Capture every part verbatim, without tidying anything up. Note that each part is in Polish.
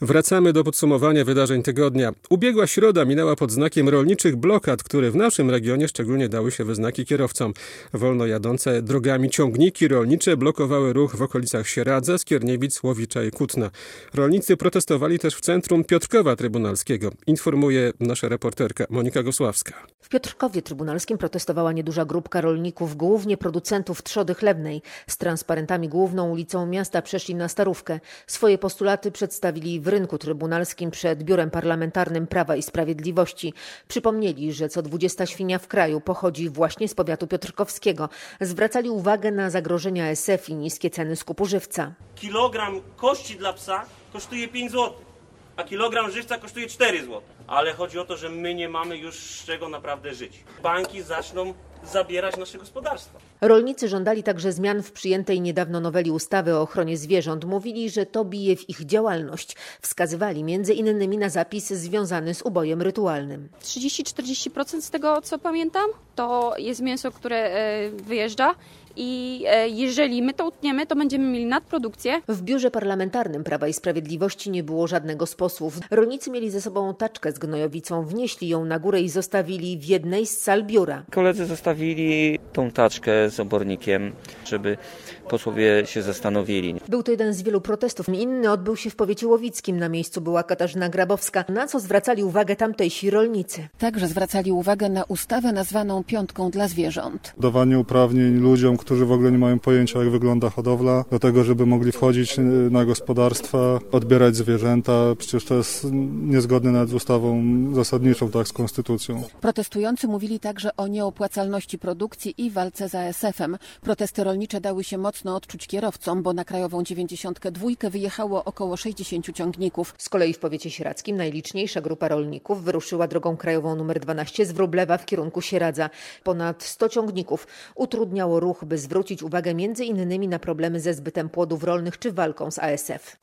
Wracamy do podsumowania wydarzeń tygodnia. Ubiegła środa minęła pod znakiem rolniczych blokad, które w naszym regionie szczególnie dały się we znaki kierowcom. Wolno jadące drogami ciągniki rolnicze blokowały ruch w okolicach Sieradza, Skierniewic, Łowicza i Kutna. Rolnicy protestowali też w centrum Piotrkowa Trybunalskiego. Informuje nasza reporterka Monika Gosławska. W Piotrkowie Trybunalskim protestowała nieduża grupka rolników, głównie producentów trzody chlewnej. Z transparentami główną ulicą miasta przeszli na Starówkę. Swoje postulaty przedstawili w rynku trybunalskim przed Biurem Parlamentarnym Prawa i Sprawiedliwości. Przypomnieli, że co dwudziesta świnia w kraju pochodzi właśnie z powiatu piotrkowskiego. Zwracali uwagę na zagrożenia A S F i niskie ceny skupu żywca. Kilogram kości dla psa kosztuje pięć złotych, a kilogram żywca kosztuje cztery złote. Ale chodzi o to, że my nie mamy już z czego naprawdę żyć. Banki zaczną zabierać nasze gospodarstwa. Rolnicy żądali także zmian w przyjętej niedawno noweli ustawy o ochronie zwierząt. Mówili, że to bije w ich działalność. Wskazywali między innymi na zapis związany z ubojem rytualnym. trzydzieści do czterdziestu procent z tego, co pamiętam, to jest mięso, które wyjeżdża. I jeżeli my to utniemy, to będziemy mieli nadprodukcję. W Biurze Parlamentarnym Prawa i Sprawiedliwości nie było żadnego z posłów. Rolnicy mieli ze sobą taczkę z gnojowicą, wnieśli ją na górę i zostawili w jednej z sal biura. Koledzy zostawili tą taczkę z obornikiem, żeby posłowie się zastanowili. Był to jeden z wielu protestów. Inny odbył się w powiecie łowickim. Na miejscu była Katarzyna Grabowska. Na co zwracali uwagę tamtejsi rolnicy? Także zwracali uwagę na ustawę nazwaną piątką dla zwierząt. Dawanie uprawnień ludziom, którzy w ogóle nie mają pojęcia, jak wygląda hodowla, do tego, żeby mogli wchodzić na gospodarstwa, odbierać zwierzęta. Przecież to jest niezgodne nawet z ustawą zasadniczą, tak, z konstytucją. Protestujący mówili także o nieopłacalności produkcji i walce z A S F-em. Protesty rolnicze dały się mocno odczuć kierowcom, bo na krajową dziewięćdziesiątkę dwa wyjechało około sześćdziesięciu ciągników. Z kolei w powiecie sieradzkim najliczniejsza grupa rolników wyruszyła drogą krajową numer dwanaście z Wróblewa w kierunku Sieradza. Ponad sto ciągników utrudniało ruch, by zwrócić uwagę między innymi na problemy ze zbytem płodów rolnych czy walką z A S F.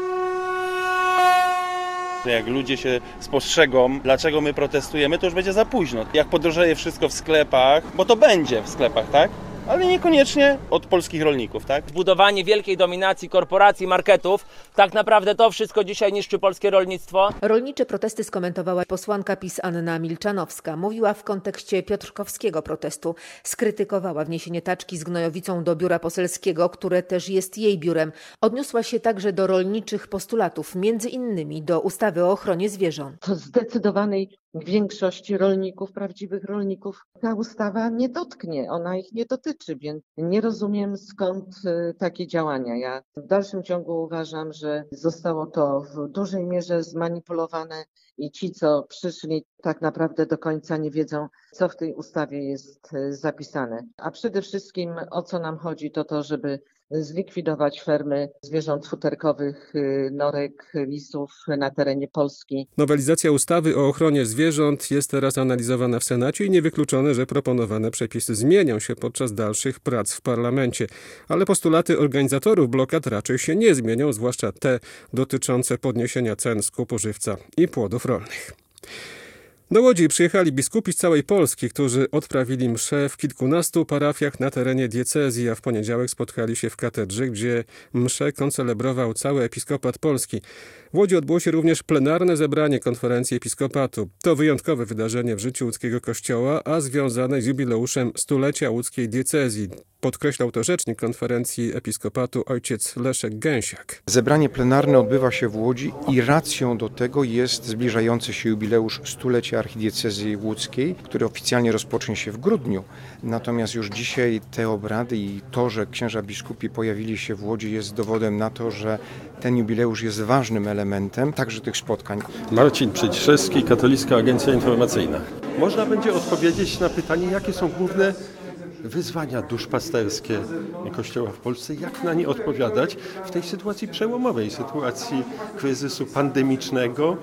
Jak ludzie się spostrzegą, dlaczego my protestujemy, to już będzie za późno. Jak podrożeje wszystko w sklepach, bo to będzie w sklepach, tak? Ale niekoniecznie od polskich rolników, tak? Budowanie wielkiej dominacji korporacji, marketów, tak naprawdę to wszystko dzisiaj niszczy polskie rolnictwo. Rolnicze protesty skomentowała posłanka PiS Anna Milczanowska. Mówiła w kontekście piotrkowskiego protestu. Skrytykowała wniesienie taczki z gnojowicą do biura poselskiego, które też jest jej biurem. Odniosła się także do rolniczych postulatów, między innymi do ustawy o ochronie zwierząt. To zdecydowanej większości rolników, prawdziwych rolników, ta ustawa nie dotknie, ona ich nie dotyczy, więc nie rozumiem, skąd takie działania. Ja w dalszym ciągu uważam, że zostało to w dużej mierze zmanipulowane i ci, co przyszli, tak naprawdę do końca nie wiedzą, co w tej ustawie jest zapisane. A przede wszystkim o co nam chodzi, to to, żeby zlikwidować fermy zwierząt futerkowych, norek, lisów na terenie Polski. Nowelizacja ustawy o ochronie zwierząt jest teraz analizowana w Senacie i niewykluczone, że proponowane przepisy zmienią się podczas dalszych prac w parlamencie. Ale postulaty organizatorów blokad raczej się nie zmienią, zwłaszcza te dotyczące podniesienia cen skupu żywca i płodów rolnych. Do Łodzi przyjechali biskupi z całej Polski, którzy odprawili mszę w kilkunastu parafiach na terenie diecezji, a w poniedziałek spotkali się w katedrze, gdzie mszę koncelebrował cały episkopat polski. W Łodzi odbyło się również plenarne zebranie konferencji episkopatu. To wyjątkowe wydarzenie w życiu łódzkiego kościoła, a związane z jubileuszem stulecia łódzkiej diecezji, podkreślał to rzecznik konferencji episkopatu ojciec Leszek Gęsiak. Zebranie plenarne odbywa się w Łodzi i racją do tego jest zbliżający się jubileusz stulecia archidiecezji łódzkiej, który oficjalnie rozpocznie się w grudniu. Natomiast już dzisiaj te obrady i to, że księża biskupi pojawili się w Łodzi, jest dowodem na to, że ten jubileusz jest ważnym elementem także tych spotkań. Marcin Przyciszewski, Katolicka Agencja Informacyjna. Można będzie odpowiedzieć na pytanie, jakie są główne wyzwania duszpasterskie Kościoła w Polsce, jak na nie odpowiadać w tej sytuacji przełomowej, sytuacji kryzysu pandemicznego,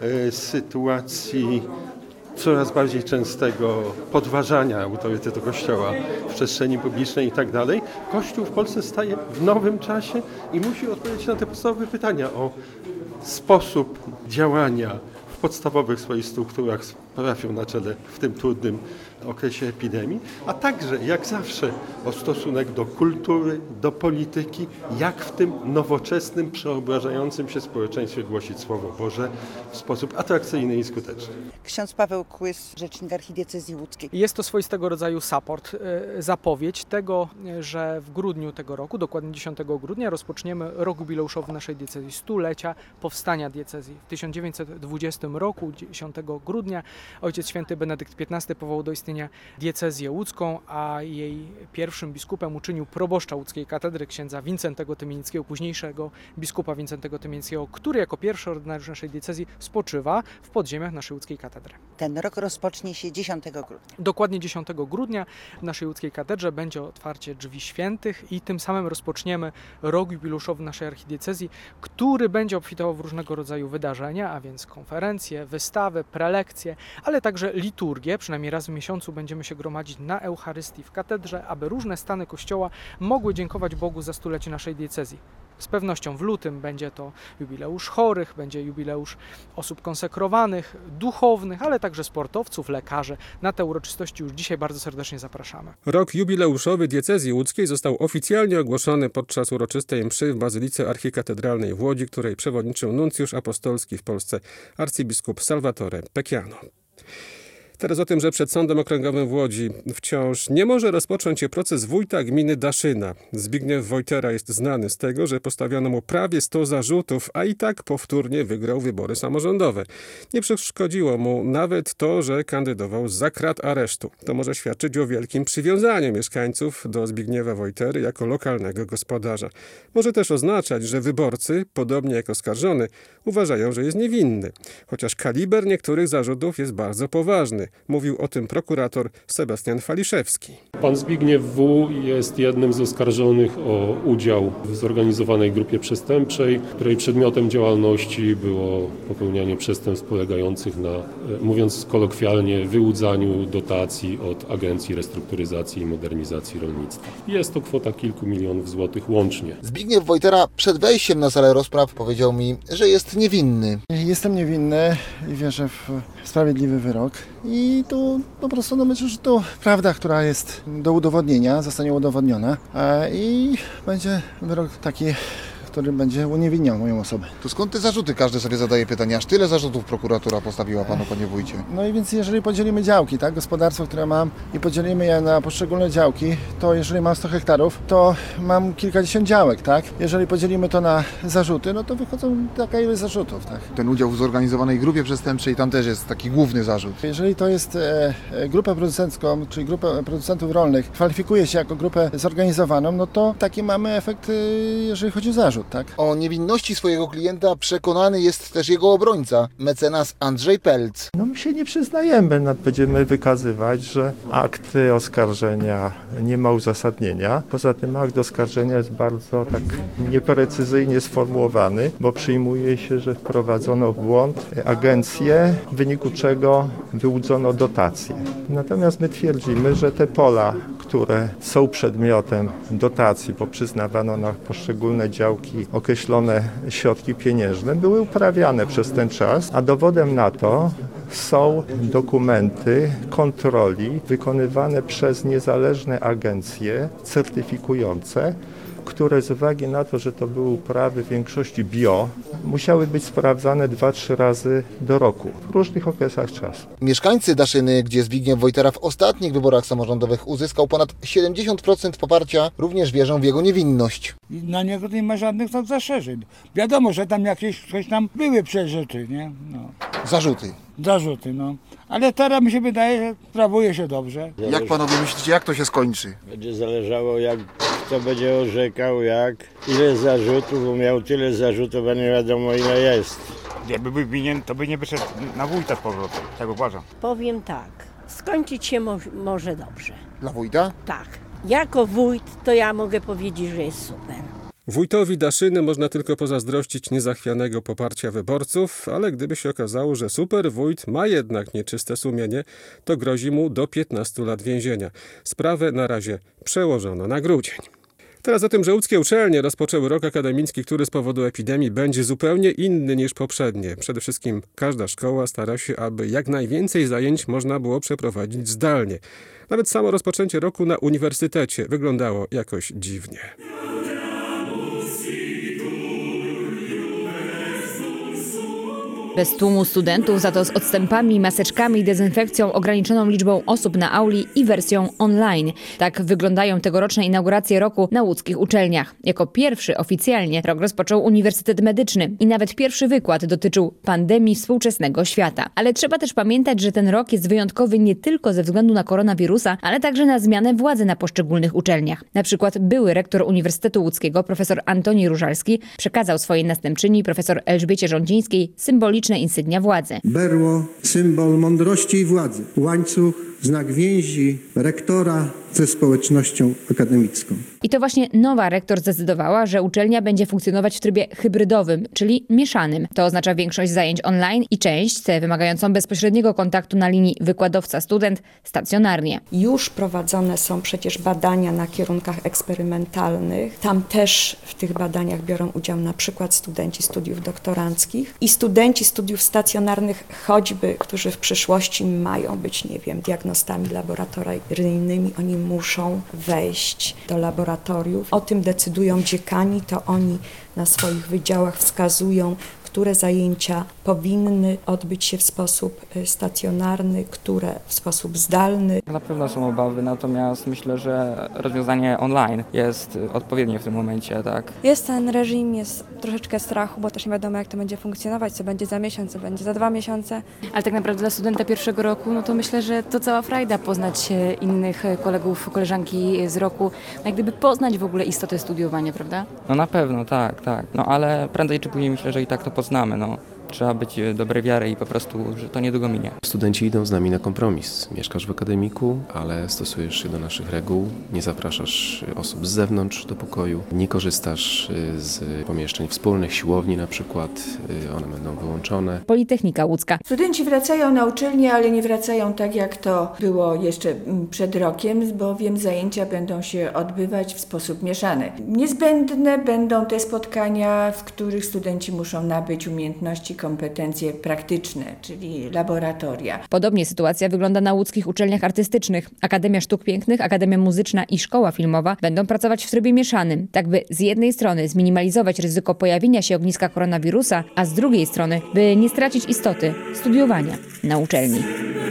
sytuacji coraz bardziej częstego podważania autorytetu Kościoła w przestrzeni publicznej i tak dalej. Kościół w Polsce staje w nowym czasie i musi odpowiedzieć na te podstawowe pytania o sposób działania w podstawowych swoich strukturach potrafią na czele w tym trudnym okresie epidemii, a także, jak zawsze, o stosunek do kultury, do polityki, jak w tym nowoczesnym, przeobrażającym się społeczeństwie głosić Słowo Boże w sposób atrakcyjny i skuteczny. Ksiądz Paweł Kłys, rzecznik archidiecezji łódzkiej. Jest to swoistego rodzaju support, zapowiedź tego, że w grudniu tego roku, dokładnie dziesiątego grudnia, rozpoczniemy rok jubileuszowy naszej diecezji, stulecia powstania diecezji. W tysiąc dziewięćset dwudziestym roku, dziesiątego grudnia, Ojciec Święty Benedykt piętnasty powołał do istnienia diecezję łódzką, a jej pierwszym biskupem uczynił proboszcza łódzkiej katedry, księdza Wincentego Tymińskiego, późniejszego biskupa Wincentego Tymińskiego, który jako pierwszy ordynariusz naszej diecezji spoczywa w podziemiach naszej łódzkiej katedry. Ten rok rozpocznie się dziesiątego grudnia. Dokładnie dziesiątego grudnia w naszej łódzkiej katedrze będzie otwarcie drzwi świętych i tym samym rozpoczniemy rok jubileuszowy naszej archidiecezji, który będzie obfitował w różnego rodzaju wydarzenia, a więc konferencje, wystawy, prelekcje, ale także liturgię. Przynajmniej raz w miesiącu będziemy się gromadzić na Eucharystii w katedrze, aby różne stany Kościoła mogły dziękować Bogu za stulecie naszej diecezji. Z pewnością w lutym będzie to jubileusz chorych, będzie jubileusz osób konsekrowanych, duchownych, ale także sportowców, lekarzy. Na te uroczystości już dzisiaj bardzo serdecznie zapraszamy. Rok jubileuszowy diecezji łódzkiej został oficjalnie ogłoszony podczas uroczystej mszy w Bazylice Archikatedralnej w Łodzi, której przewodniczył nuncjusz apostolski w Polsce arcybiskup Salvatore Pecchiano. Teraz o tym, że przed Sądem Okręgowym w Łodzi wciąż nie może rozpocząć się proces wójta gminy Daszyna. Zbigniew Wojtera jest znany z tego, że postawiono mu prawie sto zarzutów, a i tak powtórnie wygrał wybory samorządowe. Nie przeszkodziło mu nawet to, że kandydował za krat aresztu. To może świadczyć o wielkim przywiązaniu mieszkańców do Zbigniewa Wojtery jako lokalnego gospodarza. Może też oznaczać, że wyborcy, podobnie jak oskarżony, uważają, że jest niewinny. Chociaż kaliber niektórych zarzutów jest bardzo poważny. Mówił o tym prokurator Sebastian Faliszewski. Pan Zbigniew W. jest jednym z oskarżonych o udział w zorganizowanej grupie przestępczej, której przedmiotem działalności było popełnianie przestępstw polegających na, mówiąc kolokwialnie, wyłudzaniu dotacji od Agencji Restrukturyzacji i Modernizacji Rolnictwa. Jest to kwota kilku milionów złotych łącznie. Zbigniew Wojtera przed wejściem na salę rozpraw powiedział mi, że jest niewinny. Jestem niewinny i wierzę w sprawiedliwy wyrok. I tu po prostu no myślę, że to prawda, która jest do udowodnienia, zostanie udowodniona i będzie wyrok taki, który będzie uniewinniał moją osobę. To skąd te zarzuty? Każdy sobie zadaje pytanie, aż tyle zarzutów prokuratura postawiła panu, panie wójcie. No i więc jeżeli podzielimy działki, tak, gospodarstwo, które mam i podzielimy je na poszczególne działki, to jeżeli mam sto hektarów, to mam kilkadziesiąt działek, tak? Jeżeli podzielimy to na zarzuty, no to wychodzą taka ilość zarzutów, tak? Ten udział w zorganizowanej grupie przestępczej, tam też jest taki główny zarzut. Jeżeli to jest e, grupa producencką, czyli grupa producentów rolnych, kwalifikuje się jako grupę zorganizowaną, no to taki mamy efekt, e, jeżeli chodzi o zarzut. Tak? O niewinności swojego klienta przekonany jest też jego obrońca, mecenas Andrzej Pelc. No my się nie przyznajemy, no, będziemy wykazywać, że akt oskarżenia nie ma uzasadnienia. Poza tym akt oskarżenia jest bardzo tak nieprecyzyjnie sformułowany, bo przyjmuje się, że wprowadzono w błąd agencję, w wyniku czego wyłudzono dotacje. Natomiast my twierdzimy, że te pola, które są przedmiotem dotacji, bo przyznawano na poszczególne działki określone środki pieniężne, były uprawiane przez ten czas, a dowodem na to są dokumenty kontroli wykonywane przez niezależne agencje certyfikujące, które z uwagi na to, że to były uprawy w większości bio, musiały być sprawdzane dwa trzy razy do roku, w różnych okresach czasu. Mieszkańcy Daszyny, gdzie Zbigniew Wojtera w ostatnich wyborach samorządowych uzyskał ponad siedemdziesiąt procent poparcia, również wierzą w jego niewinność. Na niego nie ma żadnych tam zastrzeżeń. Wiadomo, że tam jakieś coś tam były przeżyty, nie? No. Zarzuty. Zarzuty, no. Ale teraz mi się wydaje, że sprawuje się dobrze. Jak panowie myślicie, jak to się skończy? Będzie zależało, jak kto będzie orzekał, jak, ile zarzutów, bo miał tyle zarzutów, a nie wiadomo ile jest. Jakby był winien, to by nie wyszedł na wójta z powrotem, tak uważam. Powiem tak, skończyć się mo- może dobrze. Dla wójta? Tak. Jako wójt to ja mogę powiedzieć, że jest super. Wójtowi Daszyny można tylko pozazdrościć niezachwianego poparcia wyborców, ale gdyby się okazało, że superwójt ma jednak nieczyste sumienie, to grozi mu do piętnastu lat więzienia. Sprawę na razie przełożono na grudzień. Teraz o tym, że łódzkie uczelnie rozpoczęły rok akademicki, który z powodu epidemii będzie zupełnie inny niż poprzednie. Przede wszystkim każda szkoła stara się, aby jak najwięcej zajęć można było przeprowadzić zdalnie. Nawet samo rozpoczęcie roku na uniwersytecie wyglądało jakoś dziwnie. Bez tłumu studentów, za to z odstępami, maseczkami i dezynfekcją, ograniczoną liczbą osób na auli i wersją online. Tak wyglądają tegoroczne inauguracje roku na łódzkich uczelniach. Jako pierwszy oficjalnie rok rozpoczął Uniwersytet Medyczny i nawet pierwszy wykład dotyczył pandemii współczesnego świata. Ale trzeba też pamiętać, że ten rok jest wyjątkowy nie tylko ze względu na koronawirusa, ale także na zmianę władzy na poszczególnych uczelniach. Na przykład były rektor Uniwersytetu Łódzkiego, profesor Antoni Różalski, przekazał swojej następczyni, profesor Elżbiecie Rządzińskiej, symboliczne insygnia władzy. Berło, symbol mądrości i władzy. Łańcuch, znak więzi rektora ze społecznością akademicką. I to właśnie nowa rektor zdecydowała, że uczelnia będzie funkcjonować w trybie hybrydowym, czyli mieszanym. To oznacza większość zajęć online i część, tę wymagającą bezpośredniego kontaktu na linii wykładowca-student, stacjonarnie. Już prowadzone są przecież badania na kierunkach eksperymentalnych. Tam też w tych badaniach biorą udział na przykład studenci studiów doktoranckich i studenci studiów stacjonarnych, choćby, którzy w przyszłości mają być, nie wiem, diagnostami laboratoryjnymi, oni muszą wejść do laboratoriów. O tym decydują dziekani, to oni na swoich wydziałach wskazują, które zajęcia powinny odbyć się w sposób stacjonarny, które w sposób zdalny. Na pewno są obawy, natomiast myślę, że rozwiązanie online jest odpowiednie w tym momencie, tak? Jest ten reżim, jest troszeczkę strachu, bo też nie wiadomo, jak to będzie funkcjonować, co będzie za miesiąc, co będzie za dwa miesiące. Ale tak naprawdę dla studenta pierwszego roku, no to myślę, że to cała frajda poznać innych kolegów, koleżanki z roku, no jak gdyby poznać w ogóle istotę studiowania, prawda? No na pewno, tak, tak. No ale prędzej czy później myślę, że i tak to poznamy, no. Trzeba być dobrej wiary i po prostu, że to niedługo minie. Studenci idą z nami na kompromis. Mieszkasz w akademiku, ale stosujesz się do naszych reguł, nie zapraszasz osób z zewnątrz do pokoju, nie korzystasz z pomieszczeń wspólnych, siłowni na przykład, one będą wyłączone. Politechnika Łódzka. Studenci wracają na uczelnię, ale nie wracają tak, jak to było jeszcze przed rokiem, bowiem zajęcia będą się odbywać w sposób mieszany. Niezbędne będą te spotkania, w których studenci muszą nabyć umiejętności, kompetencje praktyczne, czyli laboratoria. Podobnie sytuacja wygląda na łódzkich uczelniach artystycznych. Akademia Sztuk Pięknych, Akademia Muzyczna i Szkoła Filmowa będą pracować w trybie mieszanym, tak by z jednej strony zminimalizować ryzyko pojawienia się ogniska koronawirusa, a z drugiej strony, by nie stracić istoty studiowania na uczelni.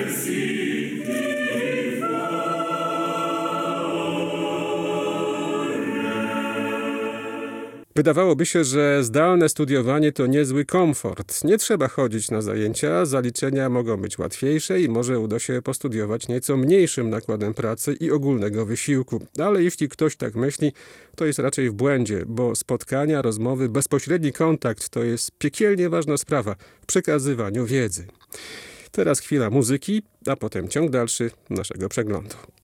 Wydawałoby się, że zdalne studiowanie to niezły komfort. Nie trzeba chodzić na zajęcia, zaliczenia mogą być łatwiejsze i może uda się postudiować nieco mniejszym nakładem pracy i ogólnego wysiłku. Ale jeśli ktoś tak myśli, to jest raczej w błędzie, bo spotkania, rozmowy, bezpośredni kontakt to jest piekielnie ważna sprawa w przekazywaniu wiedzy. Teraz chwila muzyki, a potem ciąg dalszy naszego przeglądu.